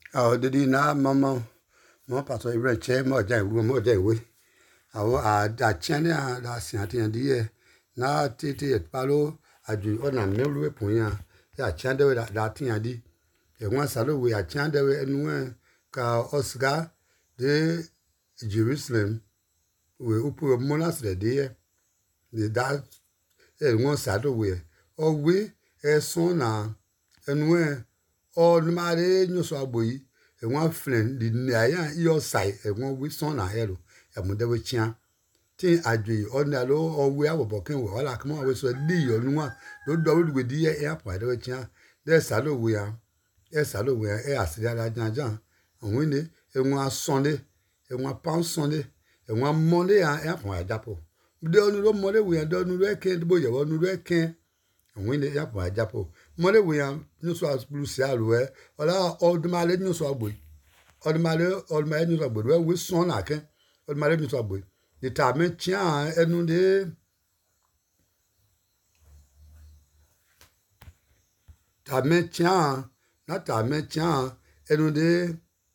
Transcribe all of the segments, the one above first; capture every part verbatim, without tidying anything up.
Oh, did he not, Mamma? Mo pato ibre che mo ja iwu mo ja iwe. Awo a da chene a da si ati andi ye. Na titi et palo aju ona melu e pon ya. Ya chande we da da ti andi. E wan salo we a chande we enu ka Oscar de Jerusalem we upu monas de de. De da e wan salo we. O we e son na enu o mare nyo so aboyi. E wan flen di na ya yo sai e wan we son na ero e mo de we chia tin adwe ona lo o we awobo ken we wala kama we so di yo nu a lo do we di e apa de we chia de sa lo we a e sa lo we e asiri ala jan jan awon ni e wan sonde e wan pound sonde e wan monday a e apa ajapo de onu lo monday we de onu lo e ken bo ye onu lo e ken awon ni e apa ajapo monday we a nu so as blue sia lo e ola old male nu so agbo Odmale odmale ni so gbo we son na ken odmale ni so gbo ni ta me tia enu de ta me tia na ta me tia enu de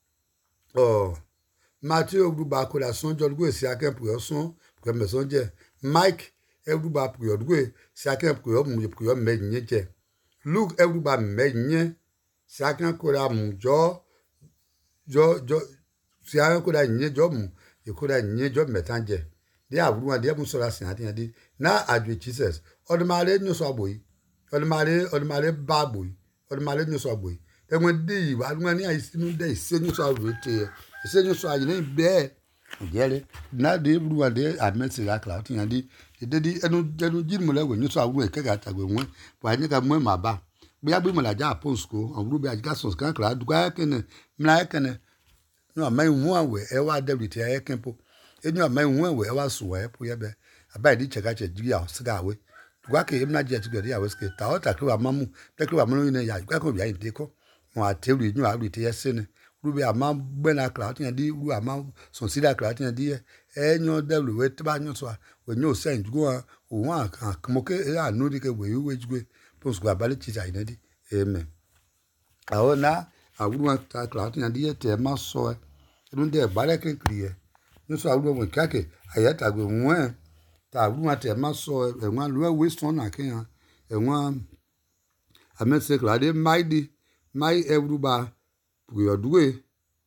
oh Matthew Ogbuba ko la son jo gbo si aken pro son pro me son je Mike Ogbuba pro gbo si aken pro mu pro me yin je Luke Ogbuba me yin si aken ko la mu jo jo jo si aken ko la yin jo mu e ko la yin jo metanje de aburu de mu so la sin ati adi na adwe Jesus odmale nyu so agboyi odmale odmale bagboyi odmale nyu so agboyi e won de yi wa won ni aisinu de ise nyu so agboyi ise nyu so ayi ni be jere na de aburu de amesi la kla ati adi de de enu enu jin mo le we nyu so agboyi ke ga tagbe won wa ni ka mo ma ba bi agbe mo la ja aponsko aburu bi ajiga so kan kla duga ken mla ken no mai hu awe e wa de bi te e kenpo enyu amai hu awe e wa so e po ye be abai di cheka che jigi a siga we gwa ke imna je ti gbe ya we ske ta o ta kro amamu te kro amamu ni ya gwa ko bi ya de ko mo ateri nyu a bi te yese ne ru bi ama gbe na kla ti di ru ama so si da kla ti di e nyu de lu we tba nyu so we nyu sen jugo a o wa kan mo ke e anu di ke we we jugwe pos gwa bale ti ja ina di amen aona awuru ta kla ti di te ma so e nu de bale ke kriye nyu so awuru mo kake ayata gbe won ta ru ate ma so e won lo we son na ken e won amese klade maidi mai Ogbuba puyoduwe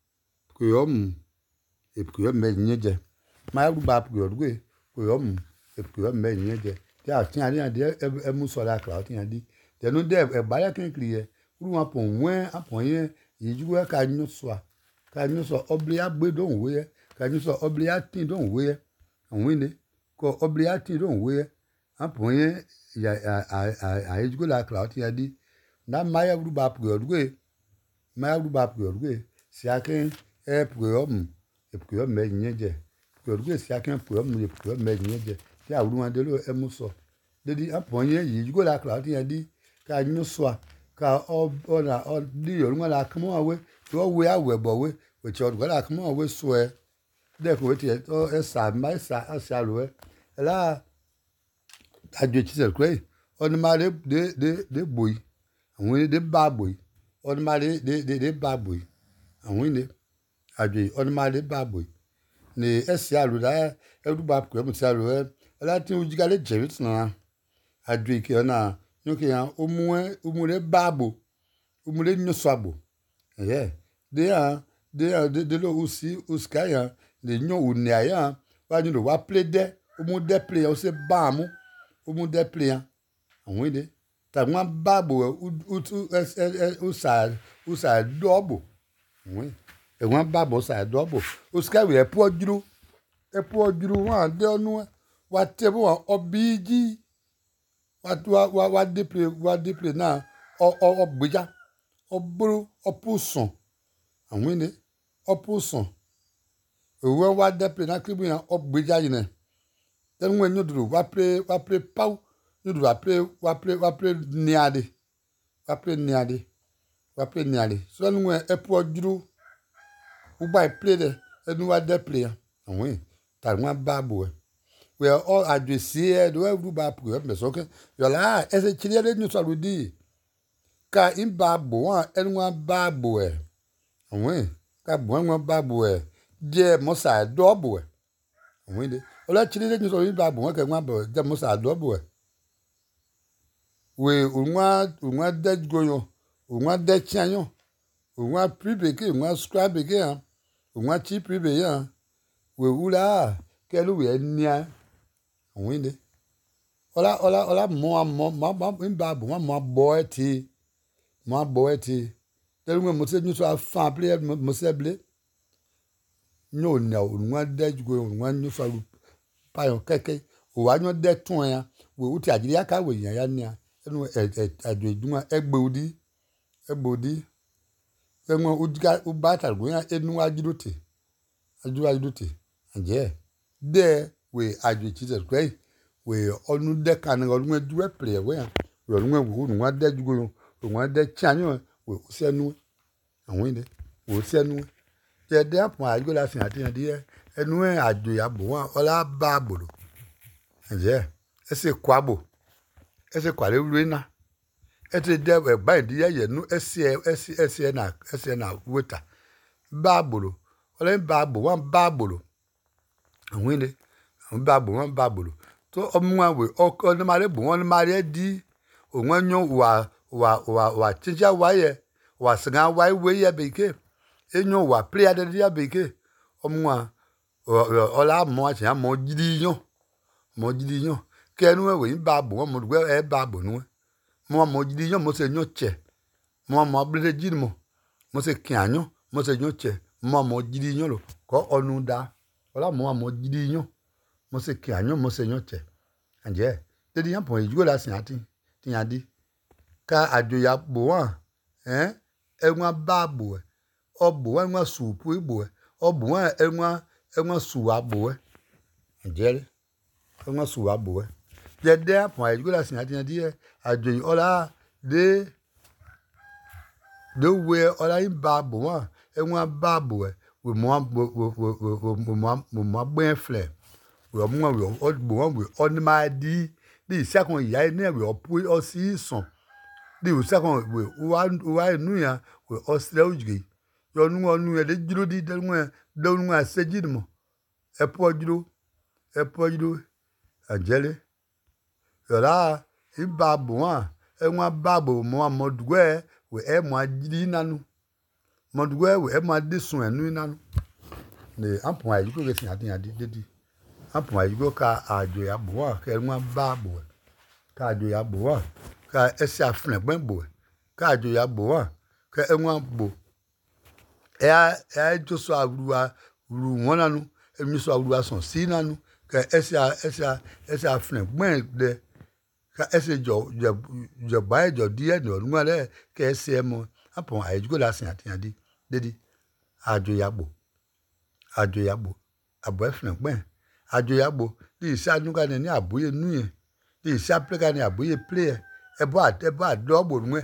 puyom e puyom me nyeje mai Ogbuba puyoduwe puyom e puyom me nyeje ti a tin ari ade e mu so la kla tin adi de no de e ba ya ken kriye ru won pon wen apon yen yijuwe ka nyu so ka nyu so obli agbe don we ka nyu so obli atin don we awin ni ko obliati don we apon ya a a ejugo la kla ti adi na maya Ogbuba puyoduwe maya Ogbuba puyoduwe si aken e puyom e puyom me nyeje puyoduwe si aken puyom e puyom me nyeje ti awuru wan de lo e mu so dedi apon ye yijugo la kla ti adi ka nyu so ka o ona o di yo nwa la kmo awe to we awe bo we we ti o la kmo awe so e de ko ti e to e sa mai sa asa lo e la adwe Jesus Christ on mare de de de boy awon de ba boy on mare de de de ba boy awon ni adwe on mare ba boy ni ese alu da Ogbuba ko mu sa lo e la tin ujiga le jerit na adwe ke na nuke ya omu omure babo omure nyoso agbo eh de a de de de lo usi uskaya de nyo uni aya wa ni lo wa play de omu de play o se ba mu omu de play awon ide ta won babo utu usa usa dobo won e won babo sa dobo uskaya e po juru e po juru wa de onu wa te bo obiji wa wa wa de play wa de play na o o gbeja oburu opusun awon ide opusun owo wa de play na kribu yan ogbeja yin na then when you do wa play wa play pau you do wa play wa play wa play niade wa play niade wa play niade so nu e po juru u ba play de enu wa de play awon ta won babo e we all adwesi e do Ogbuba pro me so ke yo la e se chire le nyu so di ka in babo wa enu wa babo e Onwe ka bon ba bo je mo sa do bo. Onwe de. Ola chiri de so yin ba bo ke nwa bo je mo sa do bo. We unwa unwa de goyo, unwa de chianyo, unwa pribe ke unwa scribe ke han, unwa chi pribe yan. We ula ke lu we nia. Onwe de. Ola ola ola mo mo ma ba bo mo bo ti. Mo bo ti. Tell me, Monsieur, nous sommes fan play, Monsieur Blé. No, no, one day you go, one you for pie or cake, or one your dead twin, we would tell you, I can't wait, Yania, and I do do my egg body, a body. Then one would get who battle going at no duty. I do I duty. And yeah, there we I do Jesus great. We all know that kind of one do a play away. We are one day you go, one day channel. We say no, and win it. We say no. The damn my good laughing at the idea, and when I do ya bo, all our babble. And yeah, it's a quabble. It's a quality winner. It's a devil by the year, no S C S S N S N water. Babble. All in babble, one babble. And win it. And babble, one babble. So, um, one way, all call the matter, one Maria D. Or one young wa wa wa wa ginger wire was a why way ya became. E no wa play the dia beke omwa ola mo acha mo gidi yan mo gidi yan ke nu we ba bo mo gbe e ba bo nu mo mo gidi yan mo se yan che mo mo ble gidi mo mo se kian yan mo se yan che mo mo gidi yan lo ko onu da ola mo mo gidi yan mo se kian yan mo se yan che anje te di yan po ju la sin ati ti yan di ka ajoya bo wan eh e wan ba bo obu enwa supu igbo obu enwa enwa suwa bo njere enwa suwa bo je de apon ayi gola sin ati die ajoyin ola de de we ola in ba bo wa enwa ba bo we mo mo mo mo gbe fle we mo we ogbo we oni ma di di second ya ni we opu o si son di second we wa wa nu ya we osle ujigi yonu onu ele jiro di de nwa de nwa seji mo e po jiro e po jiro ajele yola iba bo an e nwa babo mo modugwe we e mo ajiri nanu modugwe we e mo adisun enu nanu ne ampon ayi ko gesin ati adi dedi ampon ayi go ka ajo ya bo an ke nwa babo ka ajo ya bo an ka ese afun gben bo ka ajo ya bo an ke enwa bo e e jo so awuwa ru won nanu emi so awuwa son si nanu ka ese ese ese afun gben de ka ese jo jo ba jo die no nwa le ka ese mo apon ayigo la sin ati adi dedi ajo yagbo ajo yagbo abo afun gben ajo yagbo di isa nu ka ni aboye nu yen di isa play ka ni aboye play e bo at e bo adogbo nu e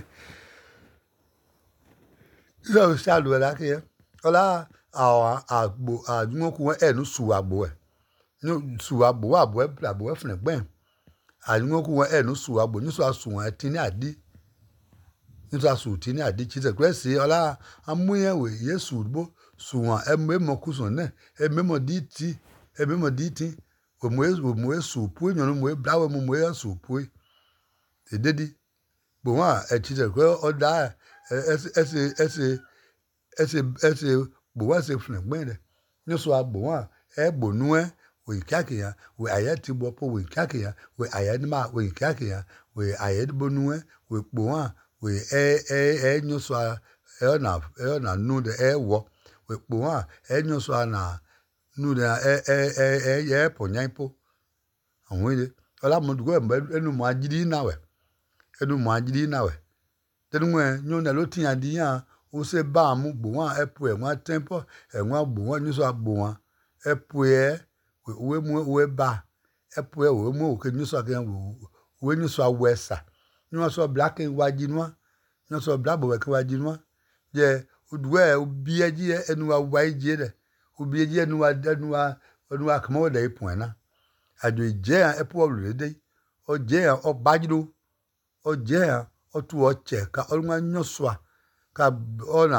so sa lo la ke ola a agbo adun ku enu su agbo e nu su agbo abo e abo e fun gben adun ku enu su agbo ni so asun ati ni adi ni so asun ti ni adi chi se kwesi ola amuye we yesu bo suwon e memo kusun ne e memo di ti e memo di ti o mo o mo su pu yan mo e blawe mo mo e su pu e dedi bo wa e chi se kwe o da ese ese ese ese ese bo wa se fun gben re ni so agbo wa e gbo nu e we kakiya we ayati bo po we kakiya we ayadi ma we kakiya we ayadi bo nu e we gbo wa we e e e ni so e na e na nu de e wo we gbo wa e ni so na nu de e e e e po nyan po awon ile ola mo dugo enu mo ajiri na we enu mo ajiri na we tenu e nyu na lo tin adi yan o se ba mu gbo wa e po e wa tempo e wa gbo wa ni so agbo wa e po e we mu we ba e po e we mu o ke ni so ke we ni so awesa ni so black and white nu ni so black bo ke white nu je oduwe obi eji enu wa wa eji de obi eji enu wa enu wa enu wa kamo de ipon na ajo je e po lu de o je o bajiro o je o tu o che ka o nwa nyosoa ka ona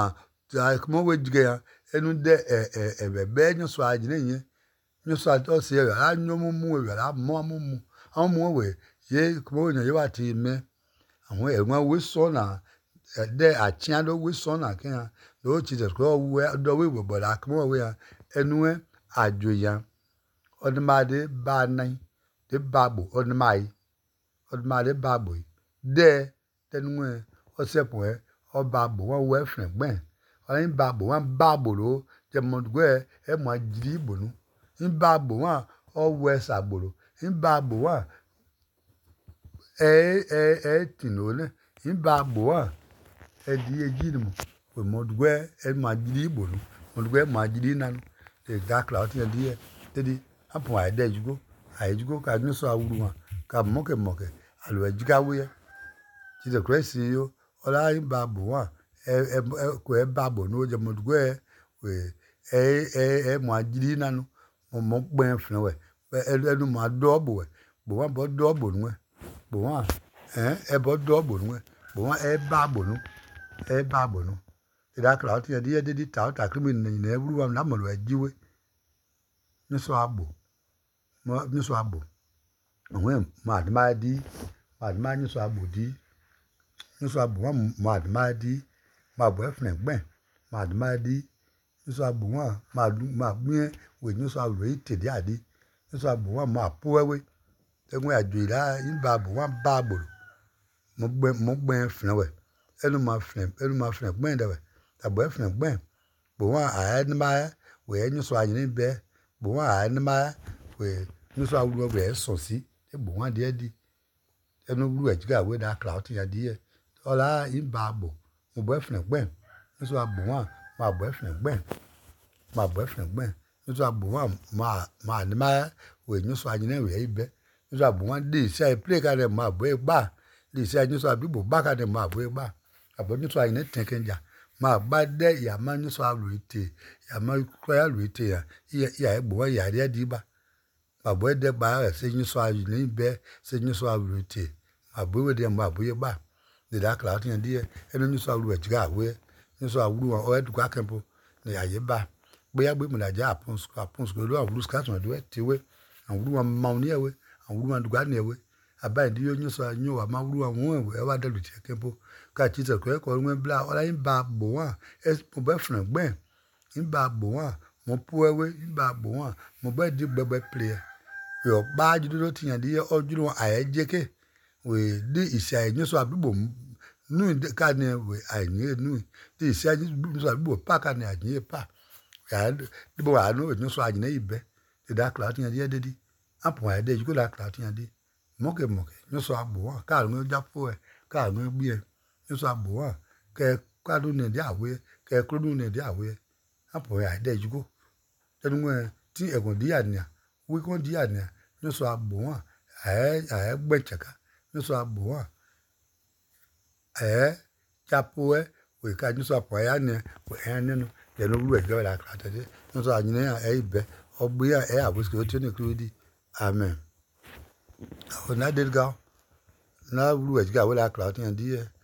ta kuma we jige ya enu de e e e be be nyo so ajine yin nyo so to se ya a nyo mu mu we la mo mu mu a mu we ye kuma we ye wa ti me àwọn e won we so na de a tia do we so na kan do Jesus ko we do we we bo la kuma we ya enu e ajo ya odmade ba nan de babo odmai odmade babo de tenu e o sepo e o babo won we fren gben o yin babo won babo lo je modgwe e mo ajiri ibonu in babo won o we sagboro in babo won e e e tinole in babo won e di ejiri mo we modgwe e mo ajiri ibonu modgwe mo ajiri nanu de dakla o ti di e dedi apo ade jugo ajugo ka ni so awuru won ka moke moke alwe jigawe Jesus Christ yo ola in babo won e ko e babo no je modgwe we e e e mo ajiri nanu mo mo gben fun we enu mo adobo we bo won bo dobo nu we bo won eh e bo dobo nu we bo won e babo nu e babo nu ida kla ti di di di ta ta krimi ni na ewuru won na mo lo ajiwe ni so abo mo ni so abo won ma de ma di ma de ma ni so abo di ni so abo won ma de ma di ma bo e fun gben ma de ma di ni so abo won ma ma gbin we ni so abo ite di adi ni so abo won ma po wewe egun ajo ila in babo won babo mo gbe mo gben fun we enu ma fun enu ma fun gben de we abo e fun gben bo won a ni ma we ni so ayin be bo won a ni ma we ni so awuru we so si e bo won de di enu wuru ejiga we da cloud ya di e ola in babo mo bo e fun gben ni so abo won ma bo e fun gben ma bo e fun gben ni so abo won ma ma ni ma we ni so ayin we ibe ni so abo won de se play ka de ma bo e gba de se ni so abibo ba ka de ma bo e gba abo ni so ayin tenkenja ma gba de ya ma ni so alu ite ya ma ko ya lu ite ya ya e bo ya re di ba ma bo de ba se ni so ayin ni be se ni so alu ite ma bo we de ma bo ye ba de da cloud yan di enu ni so alu ejiga we ni so awuru won o e du ka kempo ni aye ba boya gbe mo la ja apun school apun school lo awuru ska tun do e ti we awuru won ma oni e we awuru won du ga ni e we aba ndi yo ni so anyo wa ma awuru won we e wa de lu ti kempo ka ti se ko ko won bla ola yin ba bo won e mo be fun gben yin ba bo won mo pu ewe yin ba bo won mo be di gbegbe play yo ba ju do ti yan di ojuru won aye jeke we di ise aye ni so abibo nu ka ni we aye nu di ise aye ni so abibo pa ka ni aye pa ya di bo wa no ni so aye ni ibe di da cloud yan di e dedi apo aye de ju ko da cloud yan di moke moke ni so abo won ka ru ja po e ka ru gbi e ni so abo won ke kwadu ni di awe ke krodu ni di awe apo aye de ju ko tenu mo ti egun di ania we kon di ania ni so abo won aye aye gbe cheka ni so abo won aye chapo e we ka ni so apo ya ni we ya ni no de no ru e jo la kra tede ni so anyin ya e ibe ogbe ya e abuski o ti ni krudi amen o na de ga na ru e ga we la kra ti yan di e